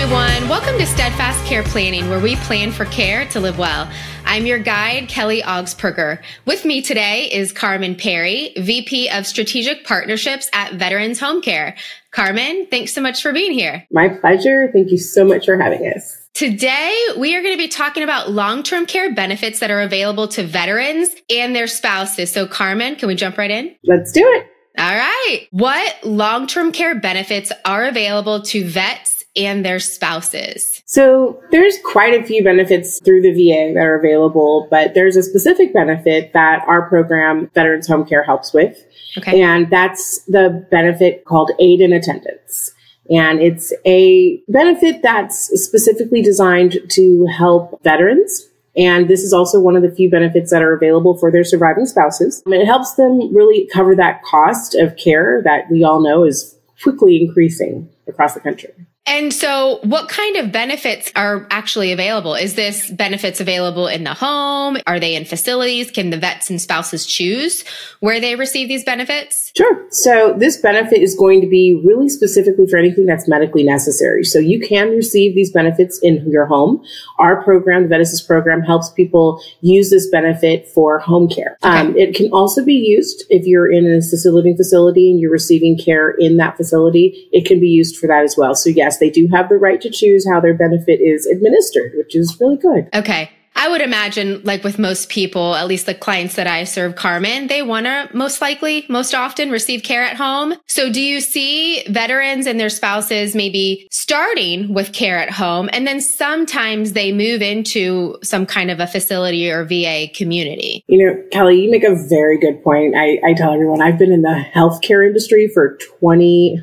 everyone. Welcome to Steadfast Care Planning, where we plan for care to live well. I'm your guide, Kelly Augsburger. With me today is Carmen Perry, VP of Strategic Partnerships at Veterans Home Care. Carmen, thanks so much for being here. My pleasure. Thank you so much for having us. Today, we are going to be talking about long-term care benefits that are available to veterans and their spouses. So Carmen, can we jump right in? Let's do it. All right. What long-term care benefits are available to vets and their spouses? So there's quite a few benefits through the VA that are available, but there's a specific benefit that our program, Veterans Home Care, helps with. Okay. And that's the benefit called Aid in Attendance. And it's a benefit that's specifically designed to help veterans. And this is also one of the few benefits that are available for their surviving spouses. It helps them really cover that cost of care that we all know is quickly increasing across the country. And so what kind of benefits are actually available? Is this benefits available in the home? Are they in facilities? Can the vets and spouses choose where they receive these benefits? Sure. So this benefit is going to be really specifically for anything that's medically necessary. So you can receive these benefits in your home. Our program, the VetAssist program, helps people use this benefit for home care. Okay. It can also be used if you're in an assisted living facility and you're receiving care in that facility. It can be used for that as well. So yes, they do have the right to choose how their benefit is administered, which is really good. Okay. I would imagine, like with most people, at least the clients that I serve, Carmen, they want to most often receive care at home. So do you see veterans and their spouses maybe starting with care at home, and then sometimes they move into some kind of a facility or VA community? You know, Kelly, you make a very good point. I tell everyone I've been in the healthcare industry for 20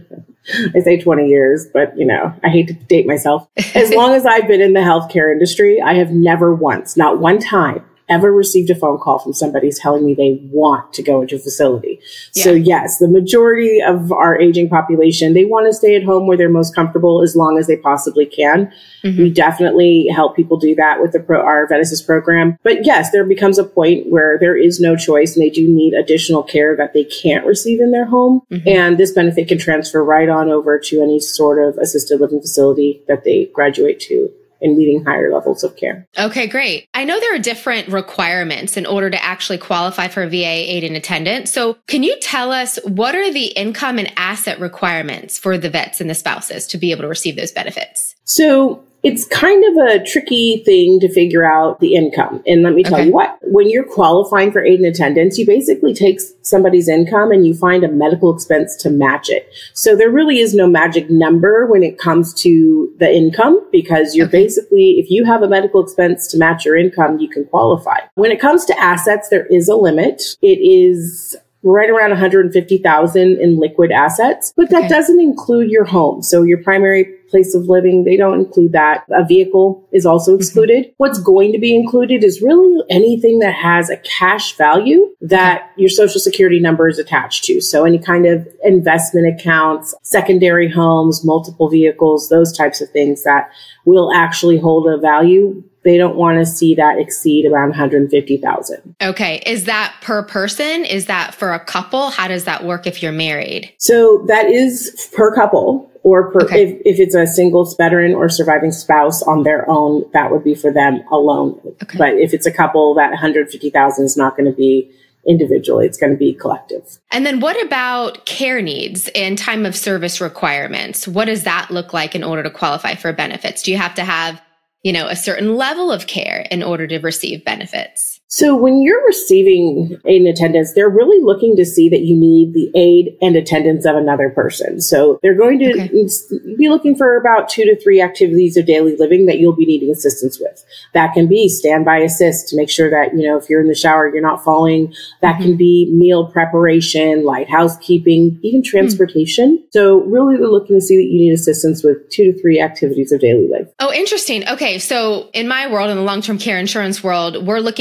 years, but I hate to date myself. As long as I've been in the healthcare industry, I have never once, not one time, ever received a phone call from somebody telling me they want to go into a facility. Yeah. So yes, the majority of our aging population, they want to stay at home where they're most comfortable as long as they possibly can. Mm-hmm. We definitely help people do that with our VetAssist program. But yes, there becomes a point where there is no choice and they do need additional care that they can't receive in their home. Mm-hmm. And this benefit can transfer right on over to any sort of assisted living facility that they graduate to and meeting higher levels of care. Okay, great. I know there are different requirements in order to actually qualify for VA aid and attendance. So can you tell us what are the income and asset requirements for the vets and the spouses to be able to receive those benefits? So it's kind of a tricky thing to figure out the income. And let me tell you what, when you're qualifying for aid and attendance, you basically take somebody's income and you find a medical expense to match it. So there really is no magic number when it comes to the income, because you're basically, if you have a medical expense to match your income, you can qualify. When it comes to assets, there is a limit. It is right around $150,000 in liquid assets, but that doesn't include your home. So your primary place of living, they don't include that. A vehicle is also excluded. What's going to be included is really anything that has a cash value that your Social Security number is attached to. So any kind of investment accounts, secondary homes, multiple vehicles, those types of things that will actually hold a value. They don't want to see that exceed around $150,000. Okay. Is that per person? Is that for a couple? How does that work if you're married? So that is per couple, or if it's a single veteran or surviving spouse on their own, that would be for them alone. Okay. But if it's a couple, that $150,000 is not going to be individual. It's going to be collective. And then what about care needs and time of service requirements? What does that look like in order to qualify for benefits? Do you have to have a certain level of care in order to receive benefits? So when you're receiving aid and attendance, they're really looking to see that you need the aid and attendance of another person. So they're going to be looking for about 2 to 3 activities of daily living that you'll be needing assistance with. That can be standby assist to make sure that, if you're in the shower, you're not falling. That can be meal preparation, light housekeeping, even transportation. So really they're looking to see that you need assistance with 2 to 3 activities of daily life. Oh, interesting. Okay. So in my world, in the long-term care insurance world, we're looking at activities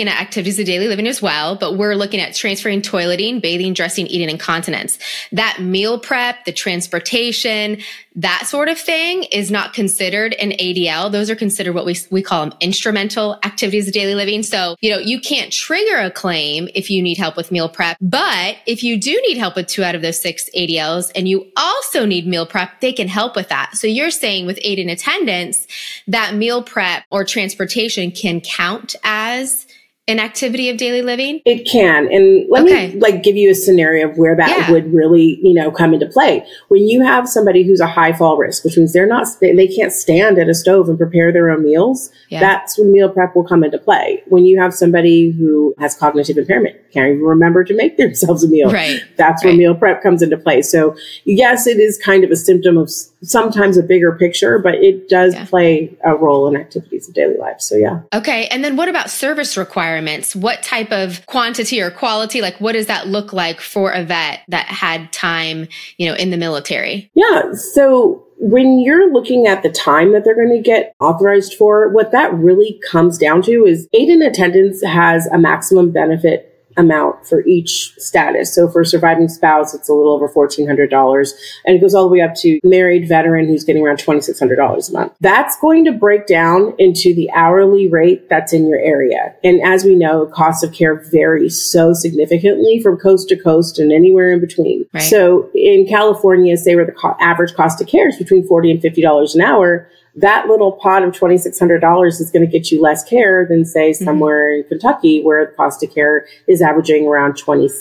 activities of daily living as well, but we're looking at transferring toileting, bathing, dressing, eating, and continence. That meal prep, the transportation, that sort of thing is not considered an ADL. Those are considered what we call them instrumental activities of daily living. So, you can't trigger a claim if you need help with meal prep, but if you do need help with 2 out of those 6 ADLs and you also need meal prep, they can help with that. So you're saying with aid in attendance, that meal prep or transportation can count as an activity of daily living? It can. And let me give you a scenario of where that would really, come into play. When you have somebody who's a high fall risk, which means they can't stand at a stove and prepare their own meals, that's when meal prep will come into play. When you have somebody who has cognitive impairment, can't even remember to make themselves a meal, that's where meal prep comes into play. So yes, it is kind of a symptom of sometimes a bigger picture, but it does play a role in activities of daily life. So yeah. Okay. And then what about service requirements? What type of quantity or quality, what does that look like for a vet that had time, in the military? Yeah. So when you're looking at the time that they're going to get authorized for, what that really comes down to is aid in attendance has a maximum benefit amount for each status. So for surviving spouse, it's a little over $1,400, and it goes all the way up to married veteran who's getting around $2,600 a month. That's going to break down into the hourly rate that's in your area. And as we know, cost of care varies so significantly from coast to coast and anywhere in between. Right. So in California, say where the average cost of care is between $40 and $50 an hour, that little pot of $2,600 is going to get you less care than, say, somewhere in Kentucky where the cost of care is averaging around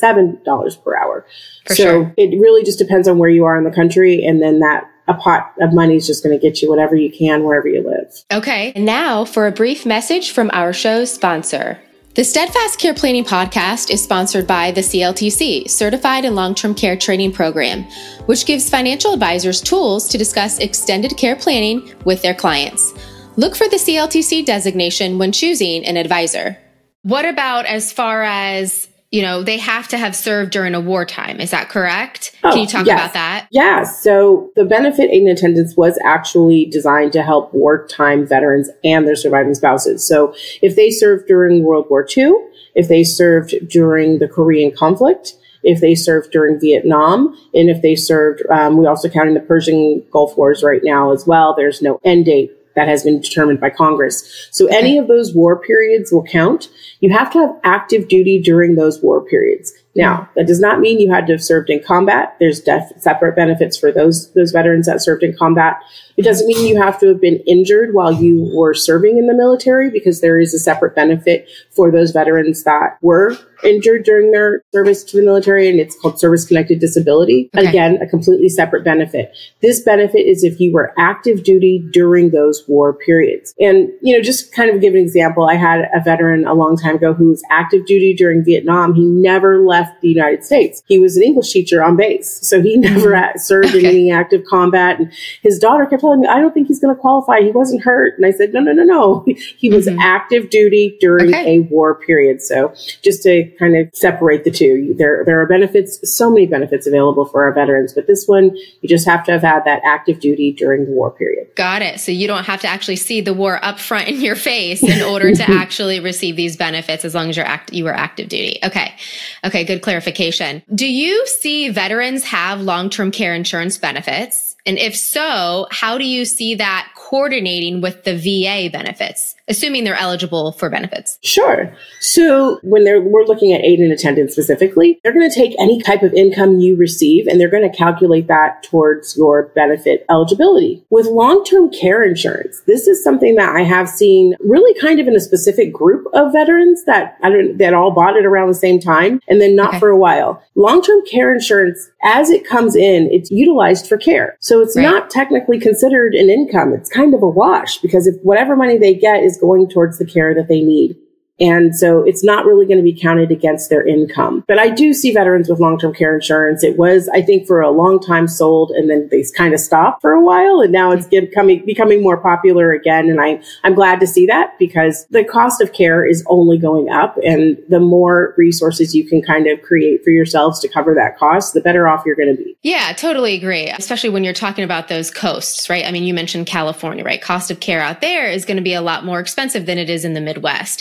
$27 per hour. So it really just depends on where you are in the country. And then a pot of money is just going to get you whatever you can wherever you live. Okay. And now for a brief message from our show's sponsor. The Steadfast Care Planning Podcast is sponsored by the CLTC, Certified in Long-Term Care Training Program, which gives financial advisors tools to discuss extended care planning with their clients. Look for the CLTC designation when choosing an advisor. What about as far as, they have to have served during a wartime? Is that correct? Can you talk about that? Yeah. So the benefit aid in attendance was actually designed to help wartime veterans and their surviving spouses. So if they served during World War II, if they served during the Korean conflict, if they served during Vietnam, and if they served, we also counting the Persian Gulf Wars right now as well. There's no end date that has been determined by Congress. So any of those war periods will count. You have to have active duty during those war periods. Now, that does not mean you had to have served in combat. There's separate benefits for those veterans that served in combat. It doesn't mean you have to have been injured while you were serving in the military, because there is a separate benefit for those veterans that were injured during their service to the military, and it's called service-connected disability. Okay. Again, a completely separate benefit. This benefit is if you were active duty during those war periods. And, just kind of give an example, I had a veteran a long time ago who was active duty during Vietnam. He never left the United States. He was an English teacher on base, so he never served in any active combat. And his daughter kept telling me, I don't think he's going to qualify. He wasn't hurt. And I said, no. He was active duty during a war period. So just to kind of separate the two, there are benefits, so many benefits available for our veterans, but this one, you just have to have had that active duty during the war period. Got it. So you don't have to actually see the war up front in your face in order to actually receive these benefits, as long as you were active duty. Okay, good clarification. Do you see veterans have long-term care insurance benefits? And if so, how do you see that coordinating with the VA benefits, assuming they're eligible for benefits? Sure. So when we're looking at aid in attendance specifically, they're going to take any type of income you receive and they're going to calculate that towards your benefit eligibility. With long-term care insurance, this is something that I have seen really kind of in a specific group of veterans that all bought it around the same time and then not for a while. Long-term care insurance, as it comes in, it's utilized for care. So it's not technically considered an income. It's kind of a wash, because if whatever money they get is going towards the care that they need. And so it's not really going to be counted against their income. But I do see veterans with long-term care insurance. It was, I think, for a long time sold, and then they kind of stopped for a while. And now it's becoming more popular again. And I'm glad to see that, because the cost of care is only going up. And the more resources you can kind of create for yourselves to cover that cost, the better off you're going to be. Yeah, totally agree. Especially when you're talking about those coasts, right? I mean, you mentioned California, right? Cost of care out there is going to be a lot more expensive than it is in the Midwest. And so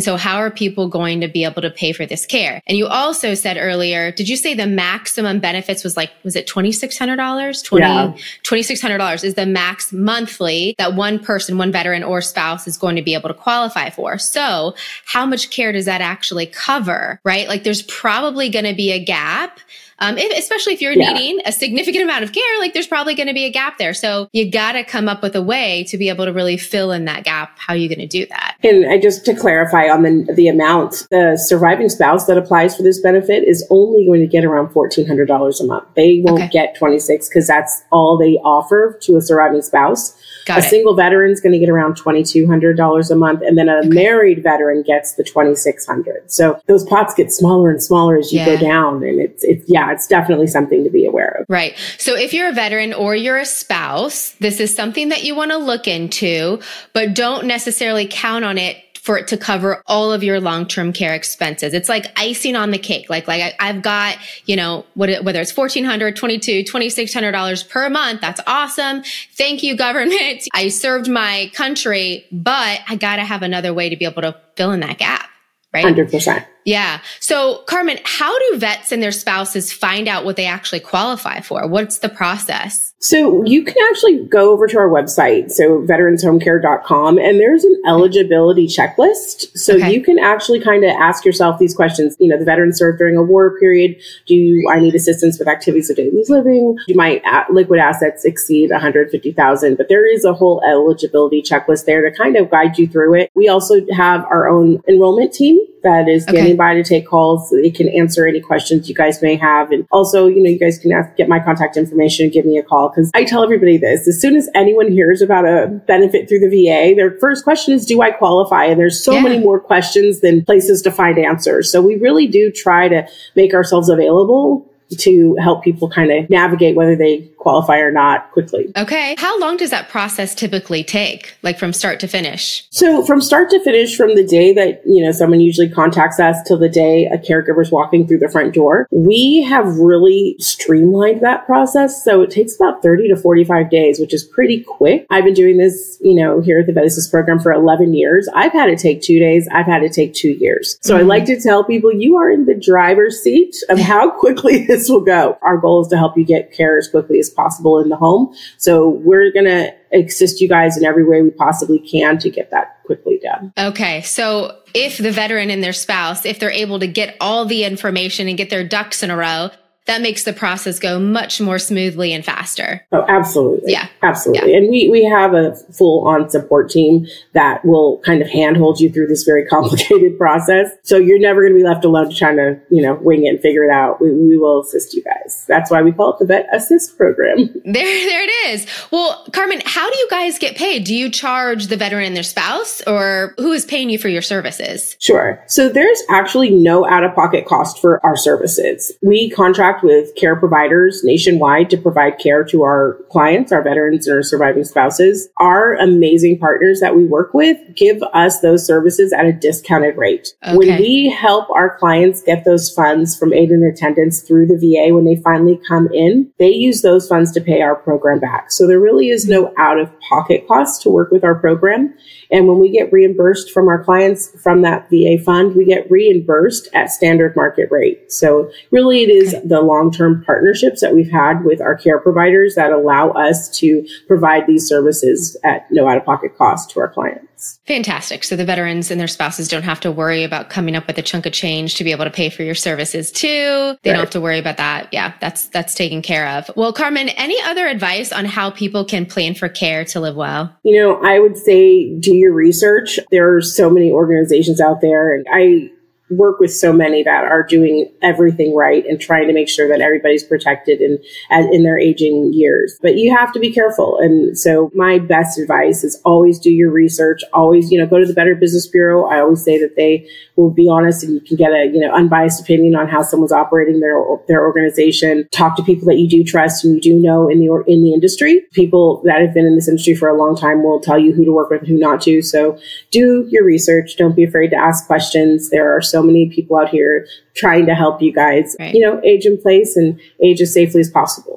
so how are people going to be able to pay for this care? And you also said earlier, did you say the maximum benefits was it $2,600? $2,600 is the max monthly that one person, one veteran or spouse is going to be able to qualify for. So how much care does that actually cover, right? Like there's probably going to be a gap. Especially if you're needing a significant amount of care, like there's probably going to be a gap there. So you got to come up with a way to be able to really fill in that gap. How are you going to do that? And just to clarify on the amount, the surviving spouse that applies for this benefit is only going to get around $1,400 a month. They won't get $2,600 because that's all they offer to a surviving spouse. A single veteran is going to get around $2,200 a month, and then a married veteran gets the $2,600. So those pots get smaller and smaller as you go down, and it's definitely something to be aware of. Right. So if you're a veteran or you're a spouse, this is something that you want to look into, but don't necessarily count on it for it to cover all of your long-term care expenses. It's like icing on the cake. Like I've got, whether it's $1,400, $2,200, $2,600 per month. That's awesome. Thank you, government. I served my country, but I got to have another way to be able to fill in that gap. Right? 100%. Yeah. So Carmen, how do vets and their spouses find out what they actually qualify for? What's the process? So you can actually go over to our website, so veteranshomecare.com, and there's an eligibility checklist. So you can actually kind of ask yourself these questions. The veteran served during a war period. Do I need assistance with activities of daily living? Do my liquid assets exceed $150,000? But there is a whole eligibility checklist there to kind of guide you through it. We also have our own enrollment team that is standing by to take calls. So they can answer any questions you guys may have. And also, you guys can get my contact information and give me a call. Because I tell everybody this, as soon as anyone hears about a benefit through the VA, their first question is, do I qualify? And there's so many more questions than places to find answers. So we really do try to make ourselves available to help people kind of navigate whether they qualify or not quickly. Okay. How long does that process typically take, like from start to finish? So from start to finish, from the day that, someone usually contacts us till the day a caregiver's walking through the front door, we have really streamlined that process. So it takes about 30 to 45 days, which is pretty quick. I've been doing this, here at the Vet Assist program for 11 years. I've had it take 2 days. I've had it take 2 years. So I like to tell people you are in the driver's seat of how quickly this will go. Our goal is to help you get care as quickly as possible in the home. So we're going to assist you guys in every way we possibly can to get that quickly done. Okay. So if the veteran and their spouse, if they're able to get all the information and get their ducks in a row, that makes the process go much more smoothly and faster. Oh, absolutely. Yeah. Absolutely. Yeah. And we have a full-on support team that will kind of handhold you through this very complicated process. So you're never going to be left alone trying to, wing it and figure it out. We will assist you guys. That's why we call it the Vet Assist program. There it is. Well, Carmen, how do you guys get paid? Do you charge the veteran and their spouse, or who is paying you for your services? Sure. So there's actually no out-of-pocket cost for our services. We contract with care providers nationwide to provide care to our clients, our veterans and our surviving spouses. Our amazing partners that we work with give us those services at a discounted rate. Okay. When we help our clients get those funds from aid and attendance through the VA, when they finally come in, they use those funds to pay our program back. So there really is no out-of-pocket cost to work with our program. And when we get reimbursed from our clients from that VA fund, we get reimbursed at standard market rate. So really it is the long-term partnerships that we've had with our care providers that allow us to provide these services at no out-of-pocket cost to our clients. Fantastic. So the veterans and their spouses don't have to worry about coming up with a chunk of change to be able to pay for your services too. They don't have to worry about that. Yeah, that's taken care of. Well, Carmen, any other advice on how people can plan for care to live well? I would say do your research. There are so many organizations out there, and I work with so many that are doing everything right and trying to make sure that everybody's protected in their aging years. But you have to be careful. And so my best advice is always do your research. Always, go to the Better Business Bureau. I always say that they will be honest and you can get a, unbiased opinion on how someone's operating their organization. Talk to people that you do trust and you do know in the industry. People that have been in this industry for a long time will tell you who to work with and who not to. So do your research. Don't be afraid to ask questions. There are so many people out here trying to help you guys, age in place and age as safely as possible. So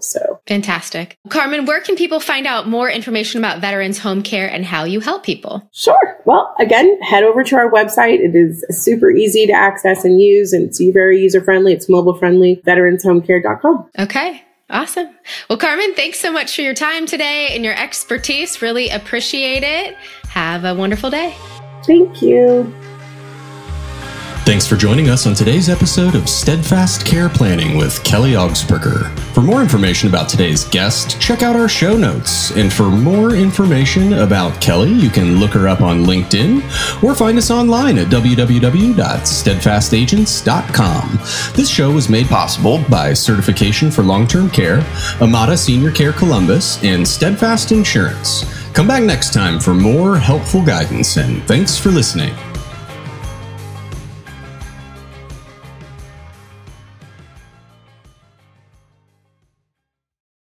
Fantastic. Carmen, where can people find out more information about Veterans Home Care and how you help people? Sure. Well, again, head over to our website. It is super easy to access and use, and it's very user-friendly. It's mobile-friendly, veteranshomecare.com. Okay. Awesome. Well, Carmen, thanks so much for your time today and your expertise. Really appreciate it. Have a wonderful day. Thank you. Thanks for joining us on today's episode of Steadfast Care Planning with Kelly Augsburger. For more information about today's guest, check out our show notes. And for more information about Kelly, you can look her up on LinkedIn or find us online at www.steadfastagents.com. This show was made possible by Certification for Long-Term Care, Amada Senior Care Columbus, and Steadfast Insurance. Come back next time for more helpful guidance, and thanks for listening.